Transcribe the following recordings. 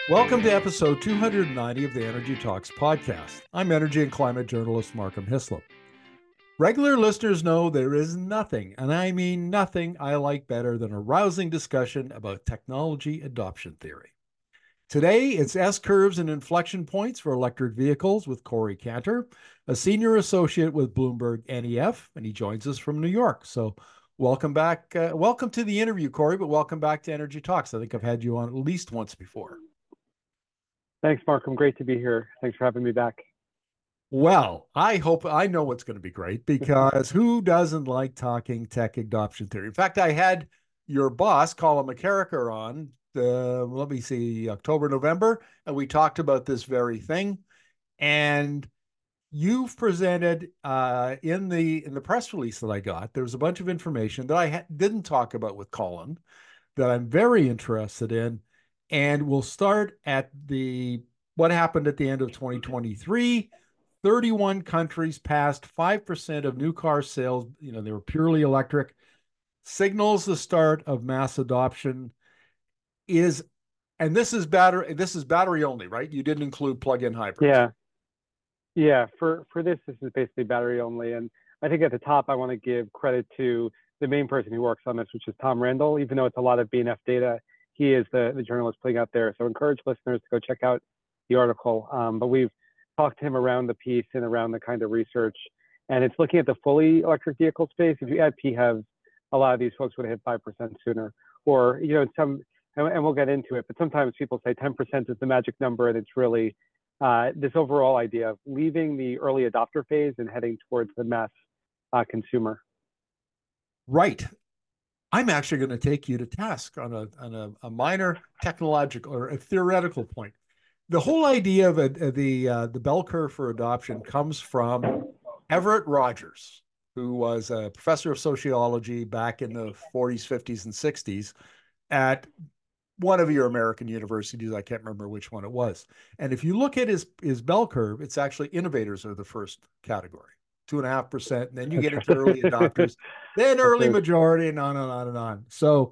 Welcome to episode 290 of the Energy Talks podcast. I'm energy and climate journalist Markham Hislop. Regular listeners know there is nothing, and I mean nothing, I like better than a rousing discussion about technology adoption theory. Today, it's S curves and inflection points for electric vehicles with Corey Cantor, a senior associate with Bloomberg NEF, and he joins us from New York. So welcome back. Welcome to the interview, Corey, but welcome back to Energy Talks. I think I've had you on at least once before. Thanks, Mark. I'm great to be here. Thanks for having me back. Well, I hope I know what's going to be great because who doesn't like talking tech adoption theory? In fact, I had your boss, Colin McCarricker, on, let me see, October, November, and we talked about this very thing. And you've presented in the press release that I got, there was a bunch of information that I didn't talk about with Colin that I'm very interested in. And we'll start at what happened at the end of 2023. 31 countries passed 5% of new car sales. They were purely electric. Signals the start of mass adoption and this is battery only, right? You didn't include plug-in hybrids. Yeah. For this is basically battery only. And I think at the top, I want to give credit to the main person who works on this, which is Tom Randall. Even though it's a lot of BNF data, he is the journalist putting out there. So encourage listeners to go check out the article. But we've talked to him around the piece and around the kind of research. And it's looking at the fully electric vehicle space. If you add PHEVs, a lot of these folks would have hit 5% sooner. Or, and we'll get into it, but sometimes people say 10% is the magic number, and it's really this overall idea of leaving the early adopter phase and heading towards the mass consumer. Right. I'm actually going to take you to task on a minor technological or a theoretical point. The whole idea of the bell curve for adoption comes from Everett Rogers, who was a professor of sociology back in the 40s, 50s, and 60s at one of your American universities. I can't remember which one it was. And if you look at his bell curve, it's actually innovators are the first category, 2.5%. And then you get into early adopters, then early majority, and on and on and on. So,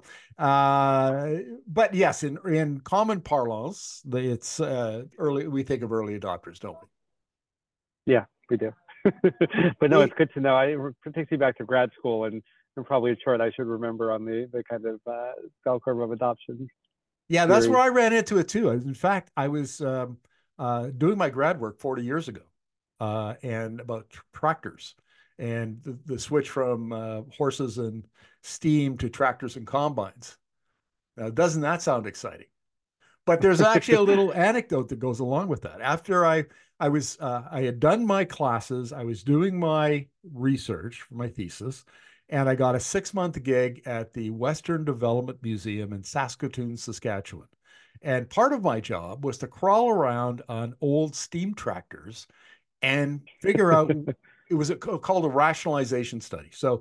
but yes, in common parlance, it's early. We think of early adopters, don't we? Yeah, we do. But no, it's good to know. It takes me back to grad school, and probably a chart I should remember on the kind of bell curve of adoption. Yeah, that's where I ran into it too. In fact, I was doing my grad work 40 years ago, and about tractors and the switch from horses and steam to tractors and combines. Now, doesn't that sound exciting? But there's actually a little anecdote that goes along with that. After I had done my classes, I was doing my research for my thesis, and I got a 6-month gig at the Western Development Museum in Saskatoon, Saskatchewan. And part of my job was to crawl around on old steam tractors and figure out, it was called a rationalization study. So,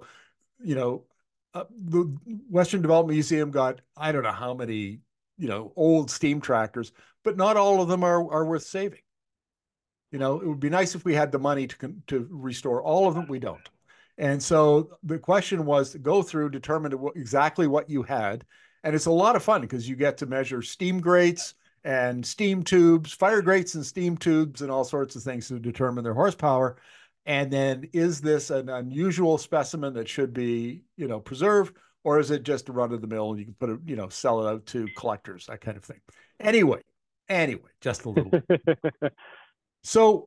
the Western Development Museum got, I don't know how many, old steam tractors, but not all of them are worth saving. It would be nice if we had the money to restore all of them. We don't. And so the question was to go through, determine exactly what you had. And it's a lot of fun because you get to measure steam grates and steam tubes, fire grates and steam tubes and all sorts of things to determine their horsepower. And then is this an unusual specimen that should be, preserved, or is it just a run of the mill and you can put it, sell it out to collectors, that kind of thing. Anyway, just a little. So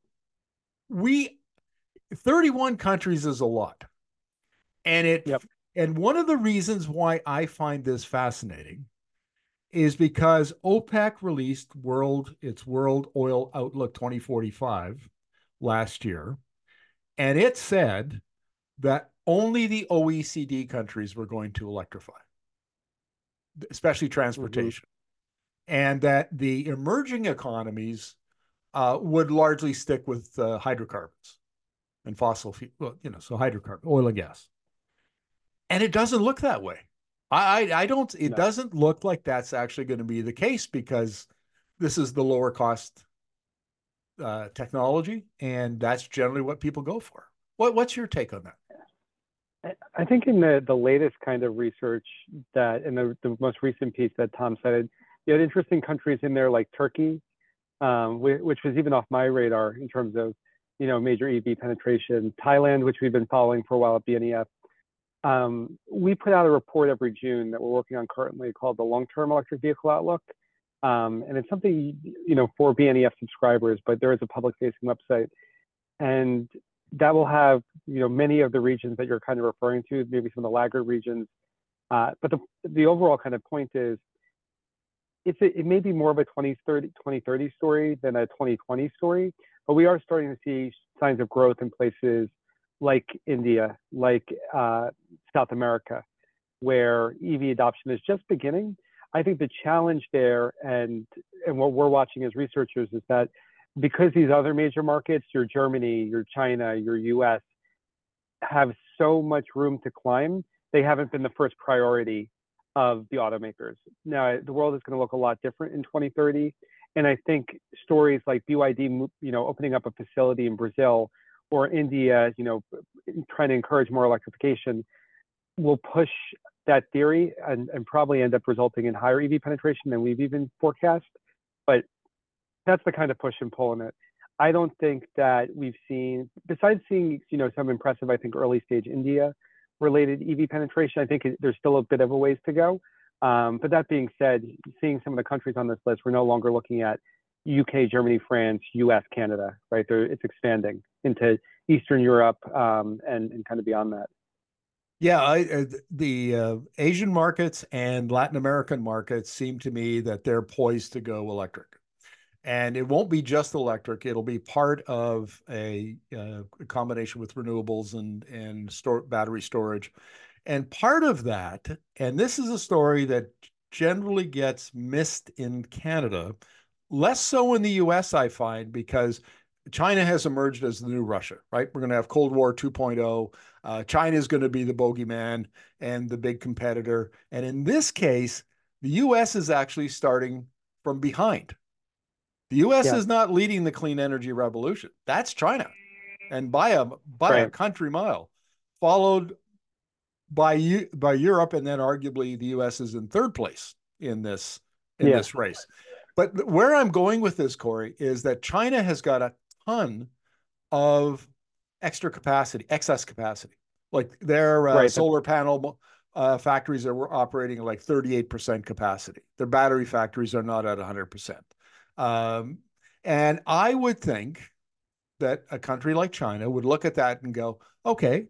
31 countries is a lot. And and one of the reasons why I find this fascinating is because OPEC released its World Oil Outlook 2045 last year, and it said that only the OECD countries were going to electrify, especially transportation, and that the emerging economies would largely stick with hydrocarbons and fossil fuel, so hydrocarbon, oil and gas. And it doesn't look that way. It doesn't look like that's actually going to be the case because this is the lower cost technology, and that's generally what people go for. What's your take on that? I think in the latest kind of research that in the most recent piece that Tom cited, You had interesting countries in there like Turkey, which was even off my radar in terms of, major EV penetration. Thailand, which we've been following for a while at BNEF. We put out a report every June that we're working on currently called the Long-Term Electric Vehicle Outlook. And it's something, for BNEF subscribers, but there is a public-facing website. And that will have, many of the regions that you're kind of referring to, maybe some of the laggard regions. But the overall kind of point is, it may be more of a 2030 story than a 2020 story, but we are starting to see signs of growth in places like India, like South America, where EV adoption is just beginning. I think the challenge there, and what we're watching as researchers, is that because these other major markets, your Germany, your China, your US, have so much room to climb, they haven't been the first priority of the automakers. Now, the world is going to look a lot different in 2030. And I think stories like BYD, opening up a facility in Brazil, or India, trying to encourage more electrification, will push that theory and probably end up resulting in higher EV penetration than we've even forecast. But that's the kind of push and pull in it. I don't think that we've seen, besides seeing, some impressive, I think, early stage India related EV penetration, I think there's still a bit of a ways to go. But that being said, seeing some of the countries on this list, we're no longer looking at UK, Germany, France, US, Canada, right? It's expanding into Eastern Europe and kind of beyond that. Yeah, the Asian markets and Latin American markets seem to me that they're poised to go electric. And it won't be just electric. It'll be part of a combination with renewables and battery storage. And part of that, and this is a story that generally gets missed in Canada, less so in the US, I find, because China has emerged as the new Russia, right? We're going to have Cold War 2.0. China is going to be the bogeyman and the big competitor. And in this case, the US is actually starting from behind. The US is not leading the clean energy revolution. That's China. And by a country mile, followed by Europe, and then arguably the US is in third place in this race. But where I'm going with this, Corey, is that China has got a ton of excess capacity. Like their solar panel factories are operating at like 38% capacity. Their battery factories are not at 100%. And I would think that a country like China would look at that and go, okay,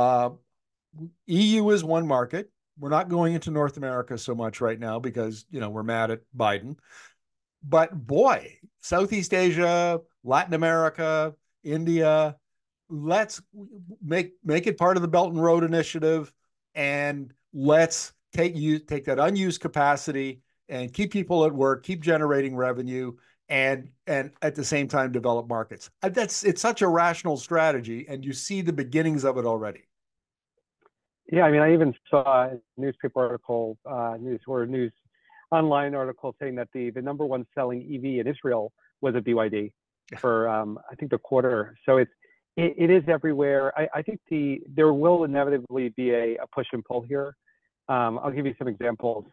EU is one market. We're not going into North America so much right now because, we're mad at Biden. But boy, Southeast Asia, Latin America, India, let's make it part of the Belt and Road Initiative, and let's take that unused capacity and keep people at work, keep generating revenue, and at the same time develop markets. It's such a rational strategy, and you see the beginnings of it already. Yeah, I mean, I even saw a newspaper article, news online article saying that the number one selling EV in Israel was a BYD for I think the quarter. So it is everywhere. I think there will inevitably be a push and pull here. I'll give you some examples.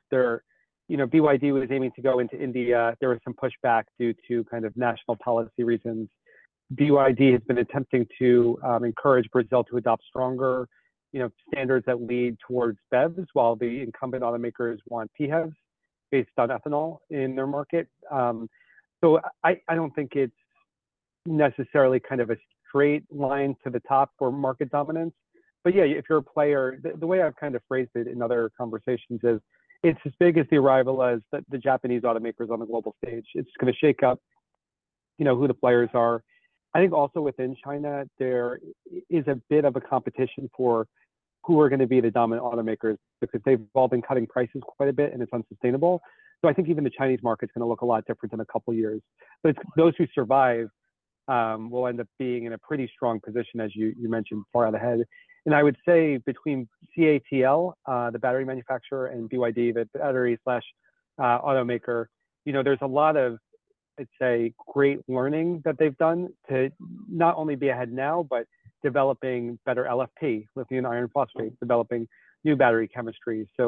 BYD was aiming to go into India. There was some pushback due to kind of national policy reasons. BYD has been attempting to encourage Brazil to adopt stronger, standards that lead towards BEVs, while the incumbent automakers want PHEVs based on ethanol in their market. So I don't think it's necessarily kind of a straight line to the top for market dominance. But yeah, if you're a player, the way I've kind of phrased it in other conversations is, it's as big as the arrival as the Japanese automakers on the global stage. It's going to shake up, who the players are. I think also within China, there is a bit of a competition for who are going to be the dominant automakers, because they've all been cutting prices quite a bit and it's unsustainable. So I think even the Chinese market's going to look a lot different in a couple of years. But those who survive will end up being in a pretty strong position, as you mentioned, far out ahead. And I would say between CATL, the battery manufacturer, and BYD, the battery / automaker, there's a lot of, I'd say, great learning that they've done to not only be ahead now, but developing better LFP, lithium iron phosphate, developing new battery chemistries. So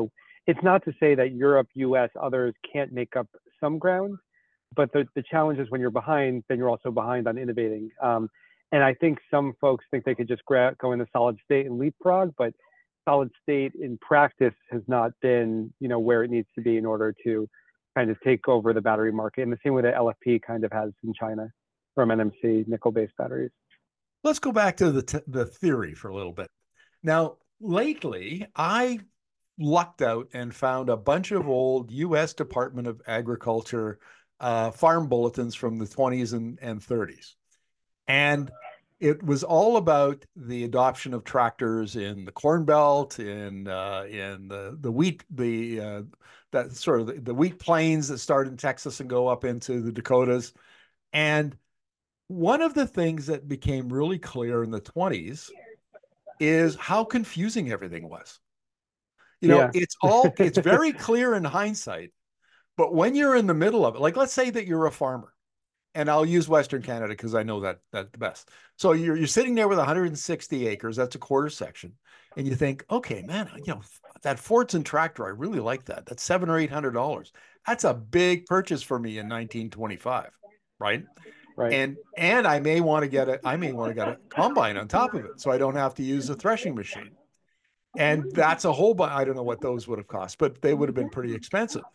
it's not to say that Europe, US, others can't make up some ground, but the challenge is when you're behind, then you're also behind on innovating. And I think some folks think they could just go into solid state and leapfrog, but solid state in practice has not been, where it needs to be in order to kind of take over the battery market in the same way that LFP kind of has in China from NMC nickel-based batteries. Let's go back to the theory for a little bit. Now, lately, I lucked out and found a bunch of old U.S. Department of Agriculture farm bulletins from the 20s and 30s. And it was all about the adoption of tractors in the Corn Belt, in the wheat, that sort of the wheat plains that start in Texas and go up into the Dakotas. And one of the things that became really clear in the 20s is how confusing everything was. Yeah. It's very clear in hindsight, but when you're in the middle of it, like let's say that you're a farmer, and I'll use Western Canada because I know that the best. So you're sitting there with 160 acres, that's a quarter section, and you think, okay, man, that Fordson tractor, I really like that. That's $700 or $800. That's a big purchase for me in 1925, right? Right. And I may want to get a combine on top of it, so I don't have to use a threshing machine. And that's a whole bunch. I don't know what those would have cost, but they would have been pretty expensive.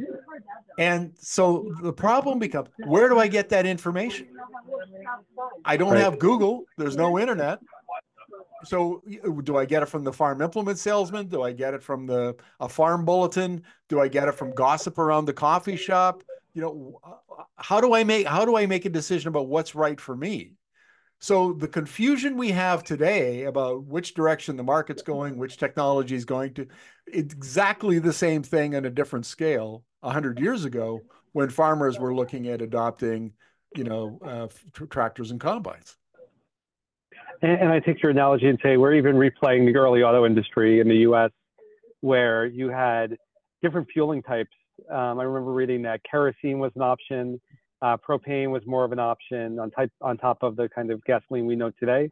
And so the problem becomes, where do I get that information? I don't have Google. There's no internet. So do I get it from the farm implement salesman? Do I get it from a farm bulletin? Do I get it from gossip around the coffee shop? How do I make a decision about what's right for me? So the confusion we have today about which direction the market's going, which technology is going to, it's exactly the same thing on a different scale 100 years ago when farmers were looking at adopting, tractors and combines. And I take your analogy and say we're even replaying the early auto industry in the US where you had different fueling types. I remember reading that kerosene was an option. Propane was more of an option on top of the kind of gasoline we know today.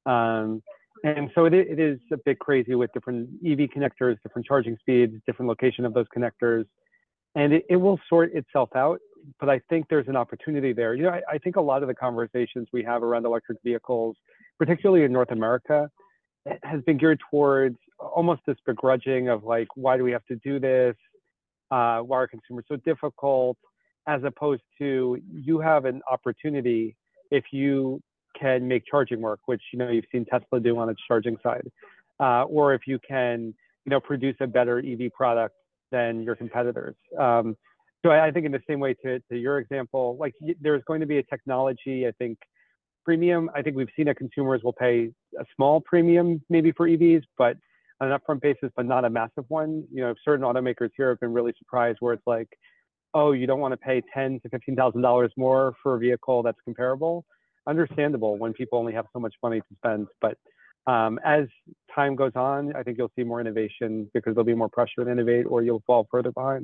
And so it is a bit crazy with different EV connectors, different charging speeds, different location of those connectors. And it will sort itself out. But I think there's an opportunity there. I think a lot of the conversations we have around electric vehicles, particularly in North America, has been geared towards almost this begrudging of like, why do we have to do this? Why are consumers so difficult? As opposed to you have an opportunity if you can make charging work, which you've seen Tesla do on its charging side, or if you can produce a better EV product than your competitors. So I think in the same way to your example, like there's going to be a technology, I think premium. I think we've seen that consumers will pay a small premium maybe for EVs, but on an upfront basis, but not a massive one. Certain automakers here have been really surprised where it's like, oh, you don't want to pay $10,000 to $15,000 more for a vehicle that's comparable. Understandable when people only have so much money to spend. But as time goes on, I think you'll see more innovation because there'll be more pressure to innovate or you'll fall further behind.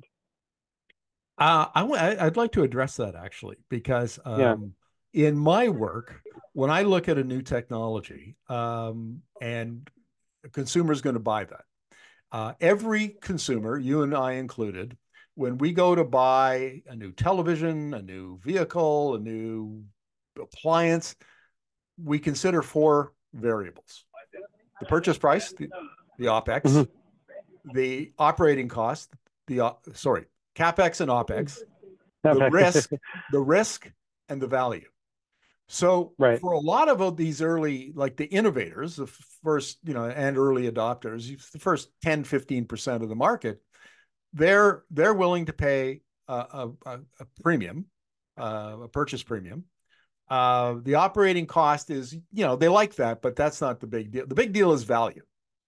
I'd like to address that actually, because in my work, when I look at a new technology and a consumer is going to buy that, every consumer, you and I included, when we go to buy a new television, a new vehicle, a new appliance, we consider 4 variables: the purchase price, the OPEX, the operating cost, CapEx and OPEX, the risk, and the value. So for a lot of these early, like the innovators, the first, and early adopters, the first 10, 15% of the market, they're willing to pay a premium, a purchase premium. The operating cost is, they like that, but that's not the big deal. The big deal is value.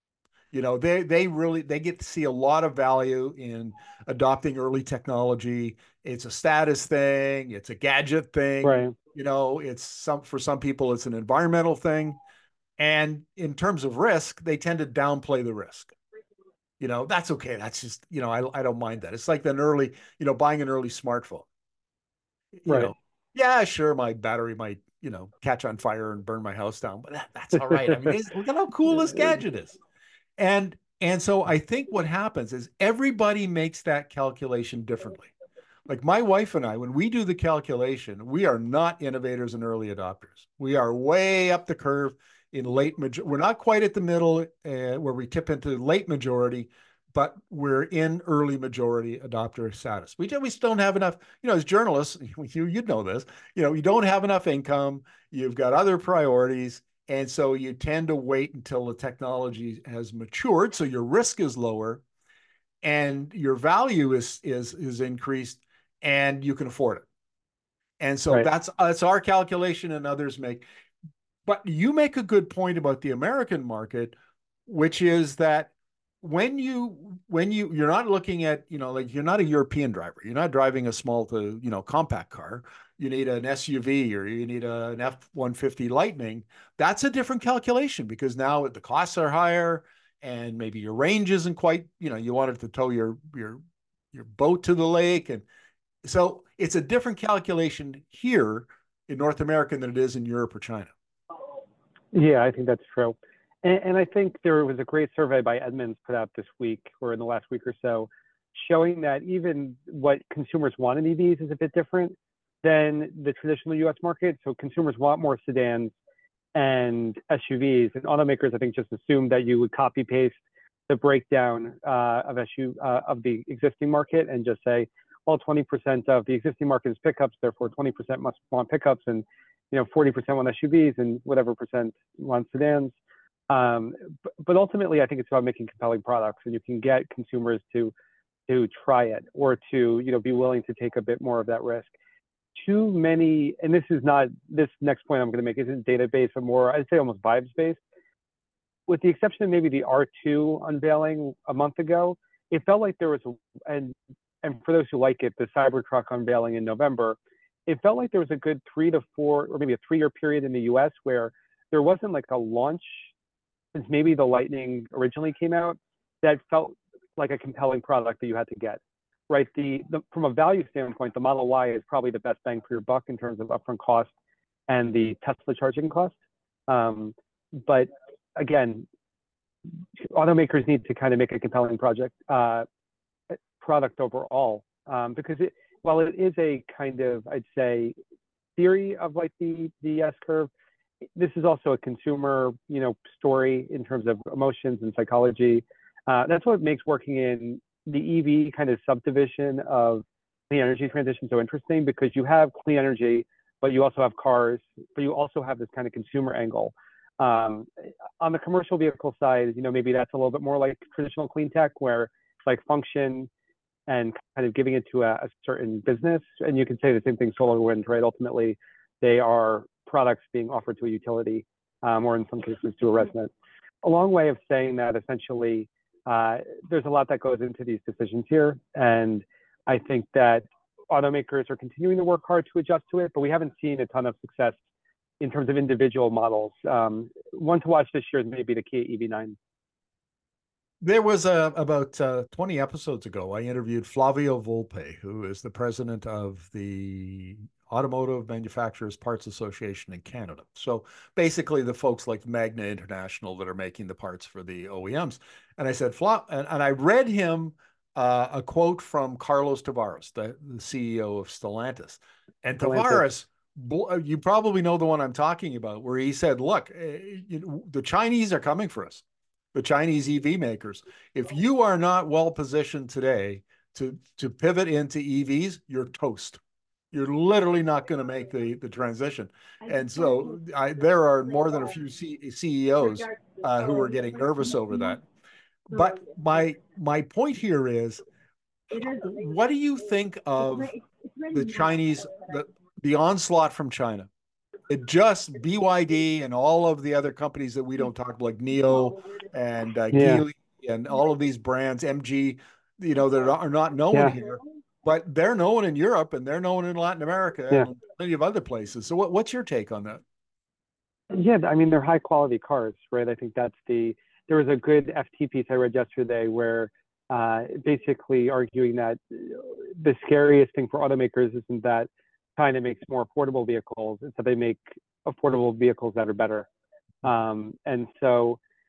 They get to see a lot of value in adopting early technology. It's a status thing. It's a gadget thing. Right. For some people, it's an environmental thing. And in terms of risk, they tend to downplay the risk. That's okay. That's just, I don't mind that. It's like buying an early smartphone. Yeah, sure, my battery might, catch on fire and burn my house down, but that's all right. I mean, look at how cool this gadget is. And And so I think what happens is everybody makes that calculation differently. Like my wife and I, when we do the calculation, we are not innovators and early adopters. We are way up the curve in late majority. We're not quite at the middle where we tip into late majority, but we're in early majority adopter status. We just don't have enough, as journalists, you'd know this, you don't have enough income, you've got other priorities. And so you tend to wait until the technology has matured. So your risk is lower and your value is increased and you can afford it. And so Right. that's our calculation and others make. But you make a good point about the American market, which is that you're not looking at, like you're not a European driver. You're not driving a small to, compact car. You need an SUV or you need an F-150 Lightning. That's a different calculation because now the costs are higher and maybe your range isn't quite, you wanted to tow your boat to the lake. And so it's a different calculation here in North America than it is in Europe or China. Yeah, I think that's true. And I think there was a great survey by Edmunds put out this week or in the last week or so, showing that even what consumers want in EVs is a bit different than the traditional US market. So consumers want more sedans and SUVs, and automakers, I think, just assumed that you would copy paste the breakdown of the existing market and just say, well, 20% of the existing market is pickups, therefore 20% must want pickups, and 40% want SUVs, and whatever percent want sedans. But ultimately, I think it's about making compelling products, and you can get consumers to try it or to be willing to take a bit more of that risk. Too many, and this next point I'm going to make isn't data-based, but more, I'd say almost vibes-based. With the exception of maybe the R2 unveiling a month ago, it felt like there was, and for those who like it, the Cybertruck unveiling in November, it felt like there was a good 3 to 4, or maybe a 3-year period in the US where there wasn't like a launch since maybe the Lightning originally came out that felt like a compelling product that you had to get. Right, from a value standpoint, the Model Y is probably the best bang for your buck in terms of upfront cost and the Tesla charging cost. But again, automakers need to kind of make a compelling product overall, because while it is a kind of, I'd say, theory of like the S curve, this is also a consumer, story in terms of emotions and psychology. That's what makes working in the EV kind of subdivision of the energy transition so interesting, because you have clean energy, but you also have cars, but you also have this kind of consumer angle. On the commercial vehicle side, maybe that's a little bit more like traditional clean tech, where it's like function and kind of giving it to a certain business. And you can say the same thing, solar, wind, right? Ultimately, they are products being offered to a utility, or in some cases to a resident. A long way of saying that essentially, there's a lot that goes into these decisions here. And I think that automakers are continuing to work hard to adjust to it, but we haven't seen a ton of success in terms of individual models. One to watch this year is maybe the Kia EV9. There was about 20 episodes ago, I interviewed Flavio Volpe, who is the president of the Automotive Manufacturers Parts Association in Canada. So basically the folks like Magna International that are making the parts for the OEMs. And I said, and I read him a quote from Carlos Tavares, the CEO of Stellantis. And Tavares, you probably know the one I'm talking about, where he said, look, the Chinese are coming for us. The Chinese EV makers. If you are not well positioned today to pivot into EVs, you're toast. You're literally not going to make the transition. And so there are more than a few CEOs who are getting nervous over that. But my point here is, what do you think of the Chinese, the onslaught from China? It just BYD and all of the other companies that we don't talk about, like NIO and Geely and all of these brands, MG, that are not known here, but they're known in Europe and they're known in Latin America and plenty of other places. So what's your take on that? Yeah, I mean, they're high quality cars, right? I think there was a good FT piece I read yesterday where basically arguing that the scariest thing for automakers isn't that China makes more affordable vehicles, it's that they make affordable vehicles that are better. And so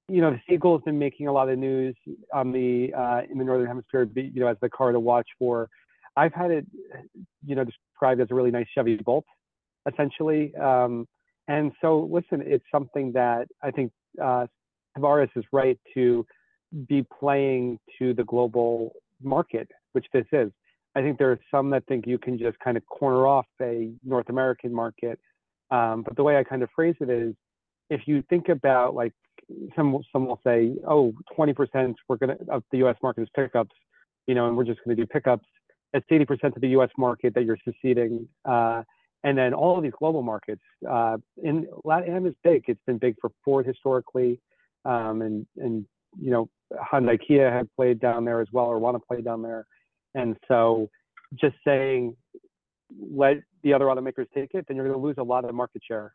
the Seagull has been making a lot of news on the in the northern hemisphere, as the car to watch for. I've had it, described as a really nice Chevy Bolt, essentially. And so, listen, it's something that I think Tavares is right to be playing to the global market, which this is. I think there are some that think you can just kind of corner off a North American market. But the way I kind of phrase it is, if you think about, like, some will say, oh, 20% of the U.S. market is pickups, and we're just going to do pickups. That's 80% of the U.S. market that you're seceding. And then all of these global markets, in LatAm is big. It's been big for Ford historically, and Hyundai Kia had played down there as well, or want to play down there. And so, just saying, let the other automakers take it, then you're going to lose a lot of market share.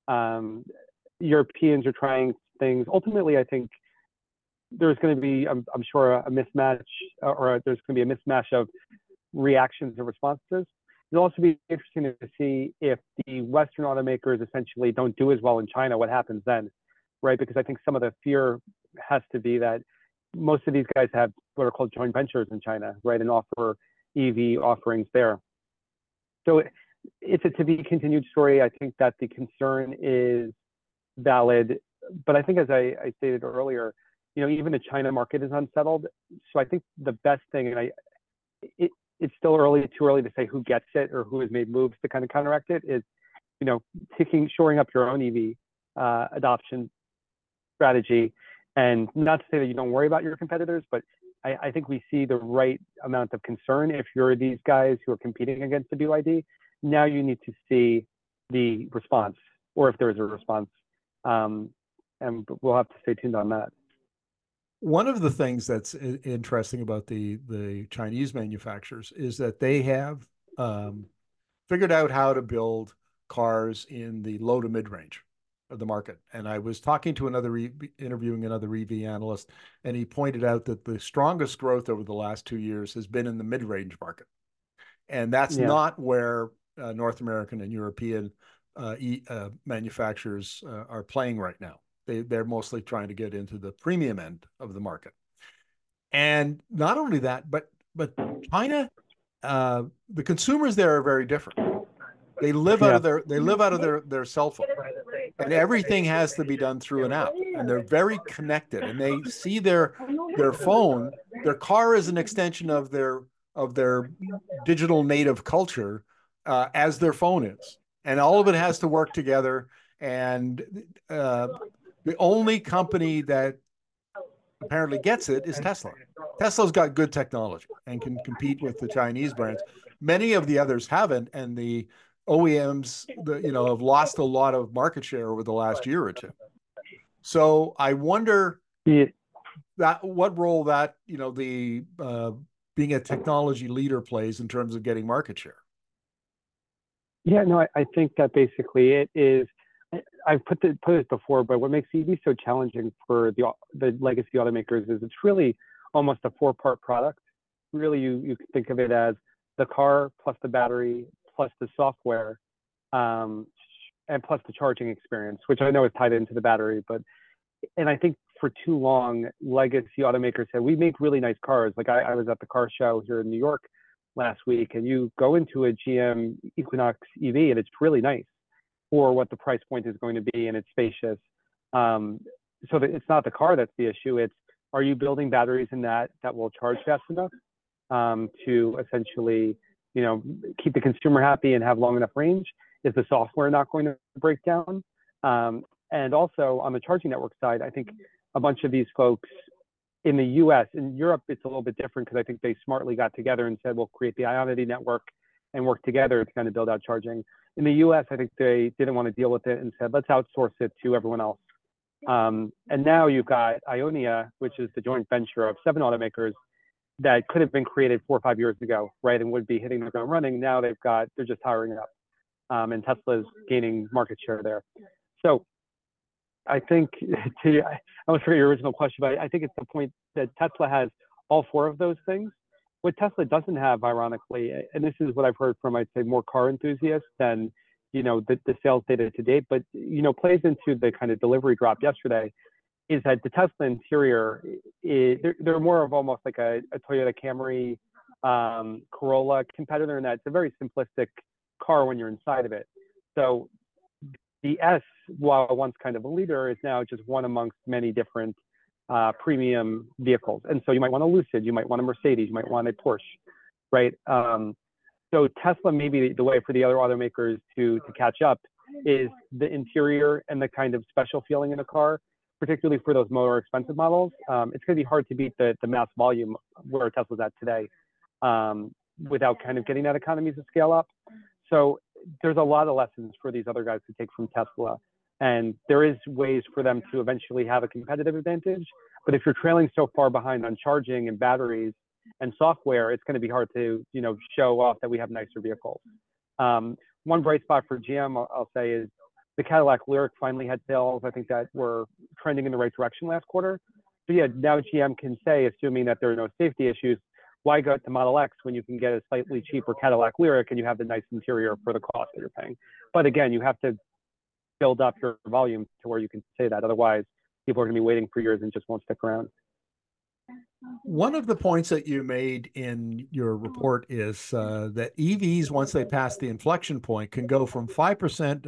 Europeans are trying things. Ultimately, I think there's going to be, I'm sure, a mismatch, or there's going to be a mismatch of reactions and responses. It'll also be interesting to see if the Western automakers essentially don't do as well in China, what happens then, right? Because I think some of the fear has to be that most of these guys have what are called joint ventures in China, right, and offer EV offerings there. So it's a to be continued story. I think that the concern is valid, but I think, as I stated earlier, even the China market is unsettled. So I think the best thing, and it's still too early to say who gets it or who has made moves to kind of counteract it, is, shoring up your own EV adoption strategy. And not to say that you don't worry about your competitors, but I think we see the right amount of concern. If you're these guys who are competing against the BYD, now you need to see the response, or if there is a response. And we'll have to stay tuned on that. One of the things that's interesting about the Chinese manufacturers is that they have figured out how to build cars in the low to mid range of the market. And I was talking to interviewing another EV analyst, and he pointed out that the strongest growth over the last 2 years has been in the mid range market, and that's not where North American and European manufacturers are playing right now. They're mostly trying to get into the premium end of the market. And not only that, but China, the consumers there are very different. They live out of their cell phone, and everything has to be done through an app. And they're very connected, and they see their phone, their car is an extension of their digital native culture, as their phone is, and all of it has to work together. And the only company that apparently gets it is Tesla. Tesla's got good technology and can compete with the Chinese brands. Many of the others haven't, and the OEMs, have lost a lot of market share over the last year or two. So I wonder that what role that the being a technology leader plays in terms of getting market share. Yeah, no, I think that basically it is. I've put it before, but what makes EV so challenging for the legacy automakers is it's really almost a 4-part product. Really, you can think of it as the car plus the battery plus the software, and plus the charging experience, which I know is tied into the battery. And I think for too long, legacy automakers said, we make really nice cars. Like I was at the car show here in New York last week, and you go into a GM Equinox EV, and it's really nice for what the price point is going to be, and it's spacious. So that it's not the car that's the issue. It's, are you building batteries in that will charge fast enough to essentially, keep the consumer happy and have long enough range? Is the software not going to break down? And also on the charging network side, I think a bunch of these folks in the US, in Europe, it's a little bit different because I think they smartly got together and said, we'll create the Ionity network and work together to kind of build out charging. In the US, I think they didn't want to deal with it and said, let's outsource it to everyone else. And now you've got Ionia, which is the joint venture of 7 automakers that could have been created 4 or 5 years ago, right, and would be hitting the ground running. Now they're just hiring up, and Tesla's gaining market share there. So I think I almost forget your original question, but I think it's the point that Tesla has all 4 of those things. What Tesla doesn't have, ironically, and this is what I've heard from, I'd say, more car enthusiasts than, the sales data to date, but, plays into the kind of delivery drop yesterday. is that the Tesla interior, they're more of almost like a Toyota Camry, Corolla competitor in that it's a very simplistic car when you're inside of it. So the S, while once kind of a leader, is now just one amongst many different premium vehicles. And so you might want a Lucid, you might want a Mercedes, you might want a Porsche, right? So Tesla, maybe the way for the other automakers to catch up is the interior and the kind of special feeling in a car, particularly for those more expensive models. It's going to be hard to beat the mass volume where Tesla's at today without kind of getting that economies of scale up. So there's a lot of lessons for these other guys to take from Tesla. And there is ways for them to eventually have a competitive advantage. But if you're trailing so far behind on charging and batteries and software, it's going to be hard to, show off that we have nicer vehicles. One bright spot for GM, I'll say, is the Cadillac Lyriq finally had sales. I think that were trending in the right direction last quarter. So yeah, now GM can say, assuming that there are no safety issues, why go to Model X when you can get a slightly cheaper Cadillac Lyriq and you have the nice interior for the cost that you're paying? But again, you have to build up your volume to where you can say that. Otherwise, people are going to be waiting for years and just won't stick around. One of the points that you made in your report is that EVs, once they pass the inflection point, can go from 5%.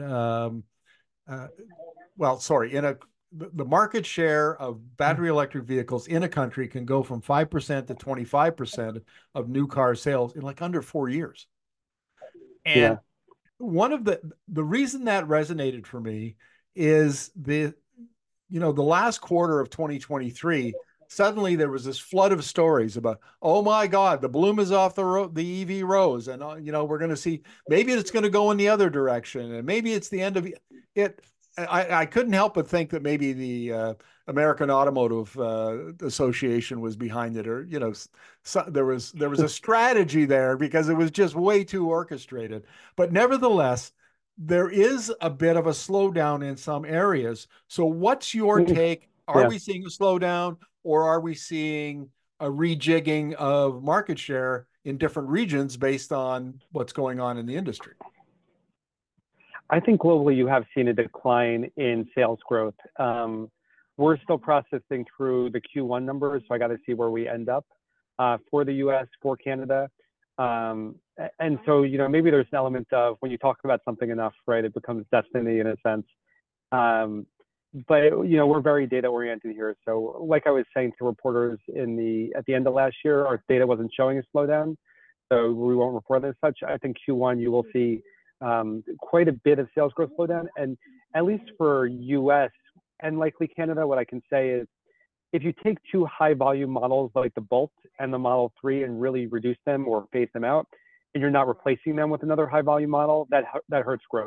The market share of battery electric vehicles in a country can go from 5% to 25% of new car sales in like under 4 years. And one of the reason that resonated for me is the last quarter of 2023, suddenly there was this flood of stories about, oh my God, the bloom is off the EV rose. And, we're going to see, maybe it's going to go in the other direction. And maybe it's the end of it. I couldn't help but think that maybe the American Automotive Association was behind it, or there was a strategy there because it was just way too orchestrated. But nevertheless, there is a bit of a slowdown in some areas. So, what's your take? Are we seeing a slowdown, or are we seeing a rejigging of market share in different regions based on what's going on in the industry? I think globally you have seen a decline in sales growth. We're still processing through the Q1 numbers, so I got to see where we end up for the US, for Canada. And so, maybe there's an element of when you talk about something enough, right, it becomes destiny in a sense. But, we're very data oriented here. So like I was saying to reporters at the end of last year, our data wasn't showing a slowdown, so we won't report as such. I think Q1 you will see quite a bit of sales growth slowdown. And at least for US and likely Canada, what I can say is if you take two high volume models like the Bolt and the Model 3 and really reduce them or phase them out, and you're not replacing them with another high volume model, that hurts growth.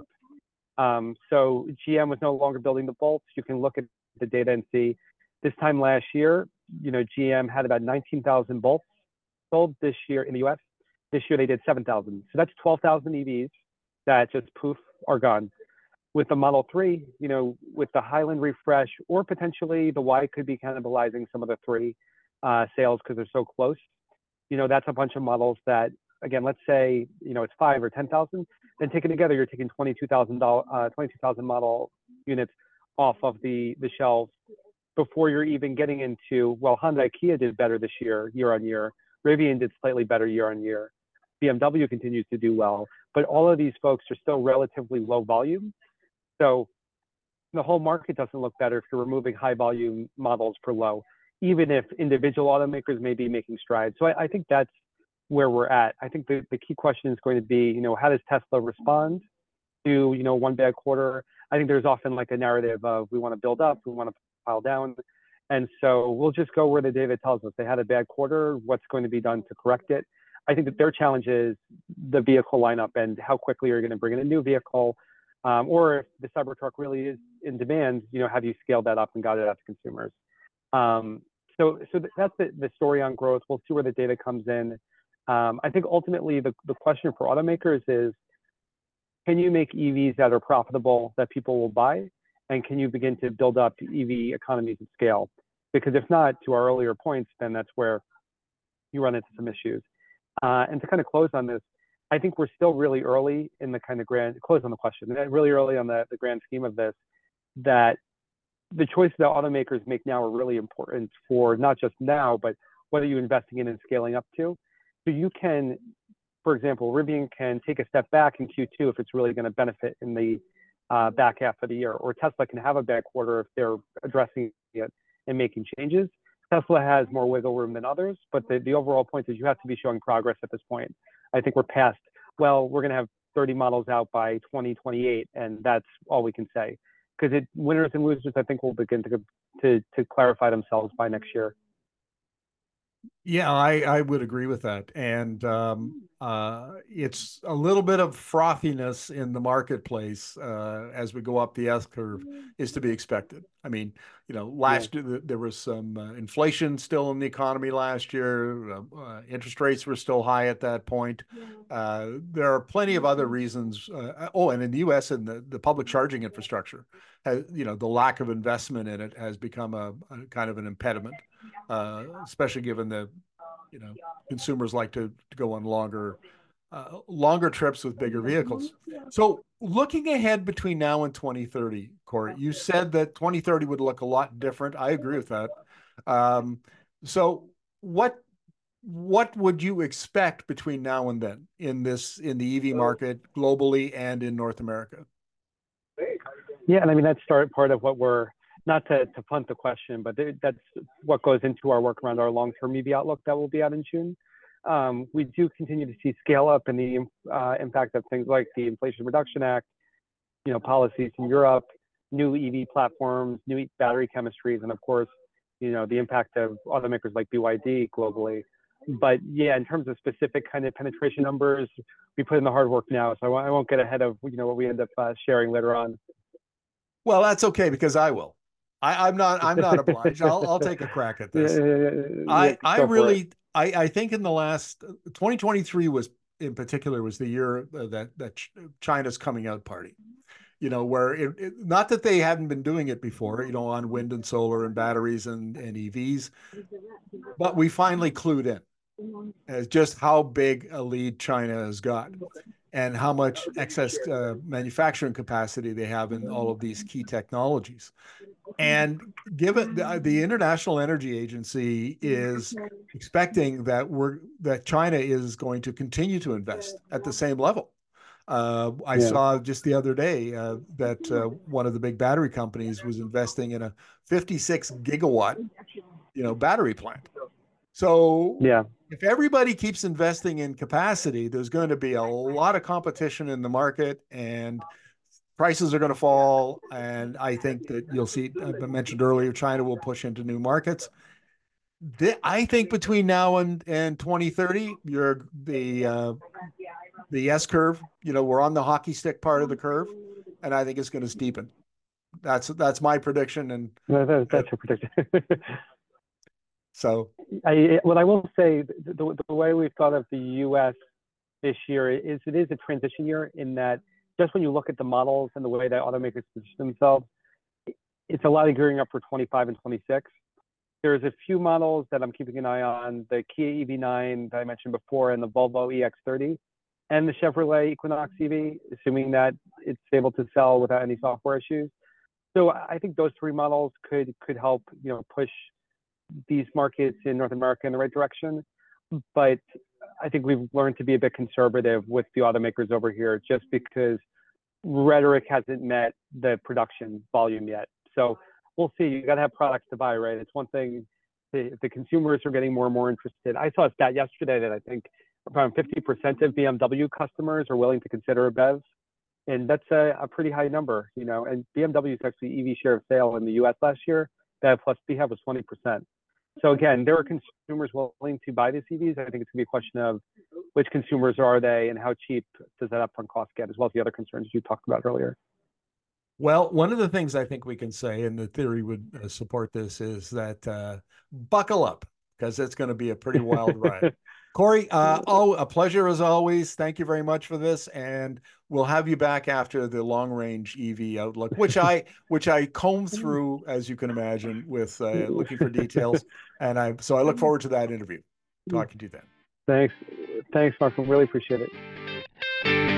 So GM was no longer building the Bolts. You can look at the data and see this time last year, GM had about 19,000 Bolts sold this year in the US. This year they did 7,000. So that's 12,000 EVs that just poof are gone. With the Model 3, with the Highland refresh, or potentially the Y could be cannibalizing some of the 3 sales because they're so close. That's a bunch of models that, again, let's say, it's 5 or 10,000. Then taken together, you're taking 22,000 model units off of the shelves before you're even getting into, well, Hyundai Kia did better this year on year. Rivian did slightly better year on year. BMW continues to do well, but all of these folks are still relatively low volume. So the whole market doesn't look better if you're removing high volume models for low, even if individual automakers may be making strides. So I think that's where we're at. I think the key question is going to be, how does Tesla respond to, one bad quarter? I think there's often like a narrative of we want to build up, we want to pile down. And so we'll just go where the data tells us they had a bad quarter, what's going to be done to correct it. I think that their challenge is the vehicle lineup and how quickly you're going to bring in a new vehicle. Or if the Cybertruck really is in demand, have you scaled that up and got it out to consumers? So that's the story on growth. We'll see where the data comes in. I think ultimately the question for automakers is, can you make EVs that are profitable that people will buy? And can you begin to build up EV economies of scale? Because if not, to our earlier points, then that's where you run into some issues. And to kind of close on this, I think we're still really early in the kind of really early on the grand scheme of this, that the choices that automakers make now are really important for not just now, but what are you investing in and scaling up to. So you can, for example, Rivian can take a step back in Q2 if it's really going to benefit in the back half of the year, or Tesla can have a bad quarter if they're addressing it and making changes. Tesla has more wiggle room than others, but the overall point is you have to be showing progress at this point. I think we're past, well, we're going to have 30 models out by 2028, and that's all we can say. Because winners and losers, I think, will begin to clarify themselves by next year. Yeah, I would agree with that. And it's a little bit of frothiness in the marketplace as we go up the S curve is to be expected. I mean, last year there was some inflation still in the economy last year. Interest rates were still high at that point. There are plenty of other reasons. And in the U.S. and the public charging infrastructure, the lack of investment in it has become a kind of an impediment. Especially given the, consumers like to go on longer trips with bigger vehicles. So looking ahead between now and 2030, Corey, you said that 2030 would look a lot different. I agree with that. So what would you expect between now and then in the EV market globally and in North America? Yeah, and I mean, that's part of what we're, not to punt the question, but that's what goes into our work around our long-term EV outlook that will be out in June. We do continue to see scale up in the impact of things like the Inflation Reduction Act, policies in Europe, new EV platforms, new battery chemistries, and of course, the impact of automakers like BYD globally. But yeah, in terms of specific kind of penetration numbers, we put in the hard work now, so I won't get ahead of what we end up sharing later on. Well, that's okay because I will. I'm not obliged. I'll take a crack at this. I think in the last 2023 was in particular was the year that China's coming out party. Where not that they hadn't been doing it before, on wind and solar and batteries and EVs, but we finally clued in as just how big a lead China has got and how much excess manufacturing capacity they have in all of these key technologies. And given the International Energy Agency is expecting that China is going to continue to invest at the same level. I saw just the other day that one of the big battery companies was investing in a 56 gigawatt, battery plant. So if everybody keeps investing in capacity, there's going to be a lot of competition in the market and prices are going to fall. And I think that you'll see, I mentioned earlier, China will push into new markets. I think between now and 2030, the S curve, we're on the hockey stick part of the curve, and I think it's going to steepen. That's my prediction. And that's your prediction. So what I will say, the way we've thought of the U.S. this year is it is a transition year in that just when you look at the models and the way that automakers position themselves, it's a lot of gearing up for 25 and 26. There's a few models that I'm keeping an eye on, the Kia EV9 that I mentioned before and the Volvo EX30 and the Chevrolet Equinox EV, assuming that it's able to sell without any software issues. So I think those three models could help, push these markets in North America in the right direction. But I think we've learned to be a bit conservative with the automakers over here just because rhetoric hasn't met the production volume yet. So we'll see. You got to have products to buy, right? It's one thing, the consumers are getting more and more interested. I saw a stat yesterday that I think around 50% of BMW customers are willing to consider a BEV. And that's a pretty high number, and BMW's actually EV share of sale in the US last year, BEV plus PHEV was 20%. So again, there are consumers willing to buy these EVs. I think it's gonna be a question of which consumers are they and how cheap does that upfront cost get, as well as the other concerns you talked about earlier. Well, one of the things I think we can say, and the theory would support this, is that buckle up because it's going to be a pretty wild ride. Corey, a pleasure as always. Thank you very much for this, and we'll have you back after the long-range EV outlook, which I combed through, as you can imagine, with looking for details, and I look forward to that interview. Talking to you then. Thanks, Mark. I really appreciate it.